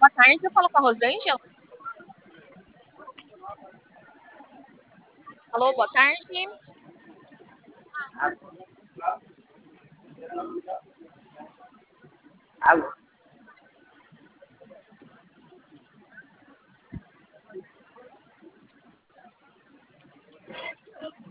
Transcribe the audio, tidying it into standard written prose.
Boa tarde, eu falo com a Rosângela. Alô, boa tarde. Alô?